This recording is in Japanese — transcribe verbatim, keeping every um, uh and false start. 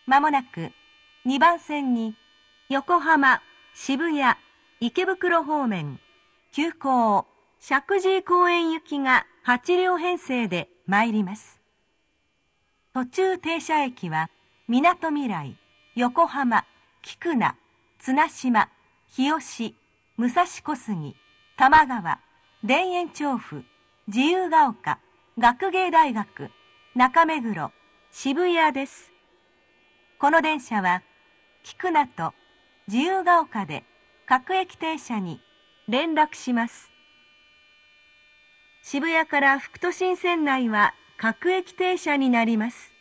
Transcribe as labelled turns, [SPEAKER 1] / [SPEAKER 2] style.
[SPEAKER 1] まもなくにばん線に横浜、渋谷、池袋方面、急行、石神井公園行きがはち両編成で参ります。途中停車駅は、みなとみらい、横浜、菊名、綱島、日吉、武蔵小杉、多摩川、田園調布、自由が丘、学芸大学、中目黒、渋谷です。この電車は、菊名と自由が丘で各駅停車に連絡します。渋谷から副都心線内は各駅停車になります。